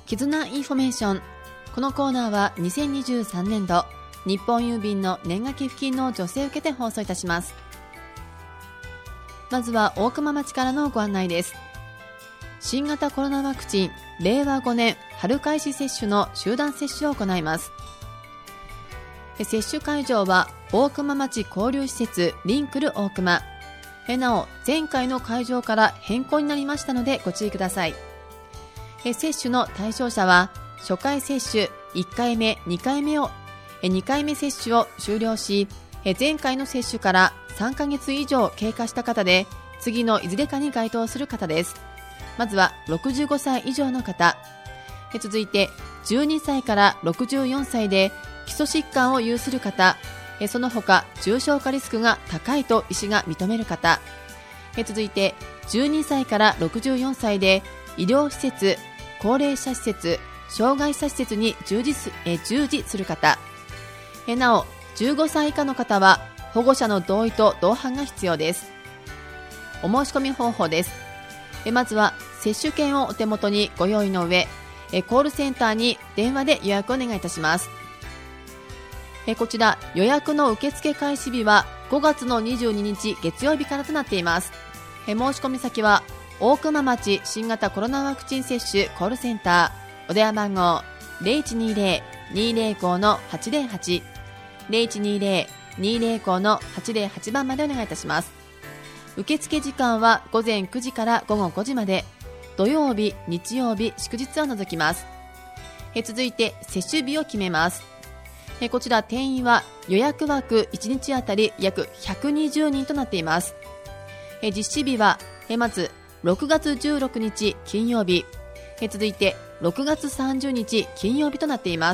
絆インフォメーション。このコーナーは2023年度日本郵便の年賀寄付金の助成を受けて放送いたします。まずは大熊町からのご案内です。新型コロナワクチン令和5年春開始接種の集団接種を行います。接種会場は大熊町交流施設リンクル大熊。なお前回の会場から変更になりましたのでご注意ください。接種の対象者は初回接種1回目2回目接種を終了し、前回の接種から3ヶ月以上経過した方で次のいずれかに該当する方です。まずは65歳以上の方、続いて12歳から64歳で基礎疾患を有する方、その他重症化リスクが高いと医師が認める方、続いて12歳から64歳で医療施設、高齢者施設、障害者施設に従事する方、なお15歳以下の方は保護者の同意と同伴が必要です。お申し込み方法です。まずは接種券をお手元にご用意の上、コールセンターに電話で予約をお願いいたします。こちら予約の受付開始日は5月の22日月曜日からとなっています。申し込み先は大熊町新型コロナワクチン接種コールセンター、お電話番号 0120-205-808 0120-205-808 番までお願いいたします。受付時間は午前9時から午後5時まで、土曜日、日曜日、祝日を除きます。続いて接種日を決めます。こちら定員は予約枠1日あたり約120人となっています。実施日はまず6月16日金曜日、続いて6月30日金曜日となっています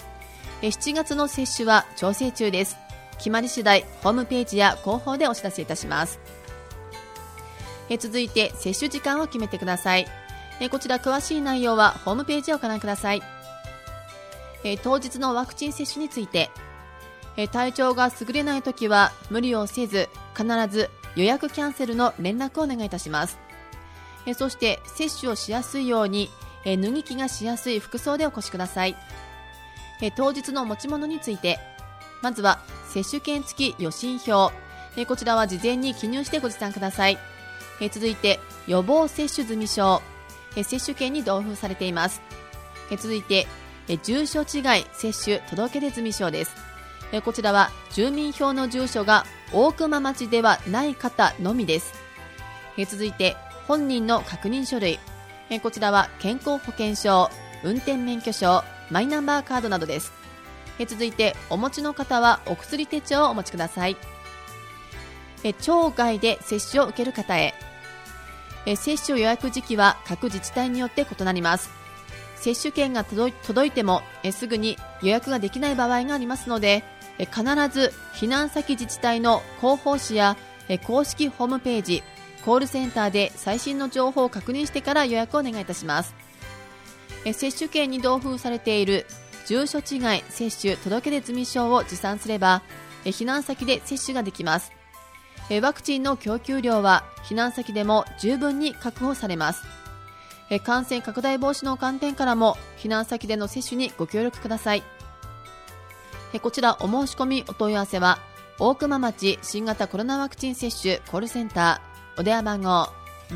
。7月の接種は調整中です。決まり次第ホームページや広報でお知らせいたします。続いて接種時間を決めてください。こちら詳しい内容はホームページをご覧ください。当日のワクチン接種について、体調が優れないときは無理をせず必ず予約キャンセルの連絡をお願いいたします。そして接種をしやすいように脱ぎ着がしやすい服装でお越しください。当日の持ち物について、まずは接種券付き予診票、こちらは事前に記入してご持参ください。続いて予防接種済証、接種券に同封されています。続いて住所違い接種届出済証です。こちらは住民票の住所が大熊町ではない方のみです。続いて本人の確認書類、こちらは健康保険証、運転免許証、マイナンバーカードなどです。続いてお持ちの方はお薬手帳をお持ちください。町外で接種を受ける方へ、接種予約時期は各自治体によって異なります。接種券が届いてもすぐに予約ができない場合がありますので、必ず避難先自治体の広報誌や公式ホームページ、コールセンターで最新の情報を確認してから予約をお願いいたします。接種券に同封されている住所違い接種届出済証を持参すれば避難先で接種ができます。ワクチンの供給量は避難先でも十分に確保されます。感染拡大防止の観点からも避難先での接種にご協力ください。こちらお申し込みお問い合わせは大熊町新型コロナワクチン接種コールセンター、お電話番号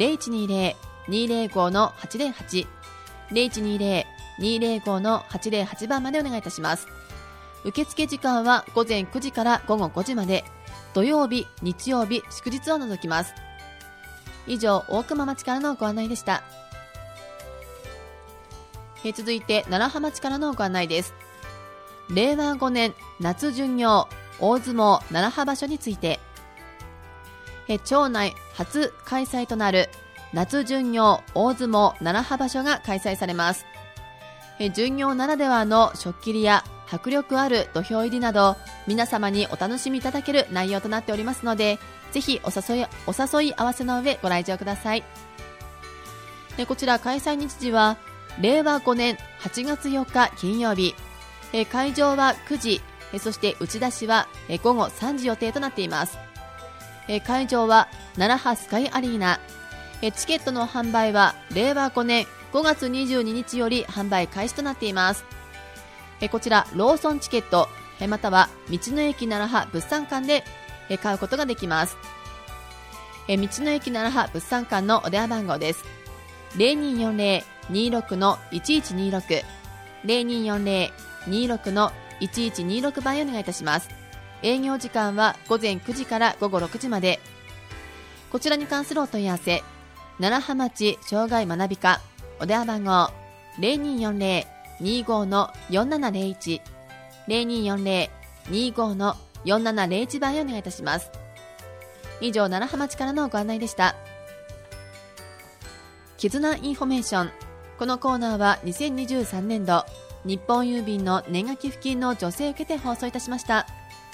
0120-205-808 0120-205-808 番までお願いいたします。受付時間は午前9時から午後5時まで、土曜日、日曜日、祝日を除きます。以上、大熊町からのご案内でした。続いて楢葉町からのご案内です。令和5年夏巡業大相撲楢葉場所について、町内初開催となる夏巡業大相撲楢葉場所が開催されます。巡業ならではの食切りや迫力ある土俵入りなど皆様にお楽しみいただける内容となっておりますので、ぜひお誘い合わせの上ご来場ください。こちら開催日時は令和5年8月4日金曜日、会場は9時、そして打ち出しは午後3時予定となっています。会場は楢葉スカイアリーナ。チケットの販売は令和5年 5月22日より販売開始となっています。こちらローソンチケットまたは道の駅ならは物産館で買うことができます。道の駅ならは物産館のお電話番号です。 0240-26-1126 0240-26-1126 番へお願いいたします。営業時間は午前9時から午後6時まで。こちらに関するお問い合わせ、楢葉町障害学び課お電話番号 0240-25-4701 0240-25-4701 番へお願いいたします。以上、楢葉町からのご案内でした。絆インフォメーション。このコーナーは2023年度日本郵便の年賀寄付金の助成を受けて放送いたしました。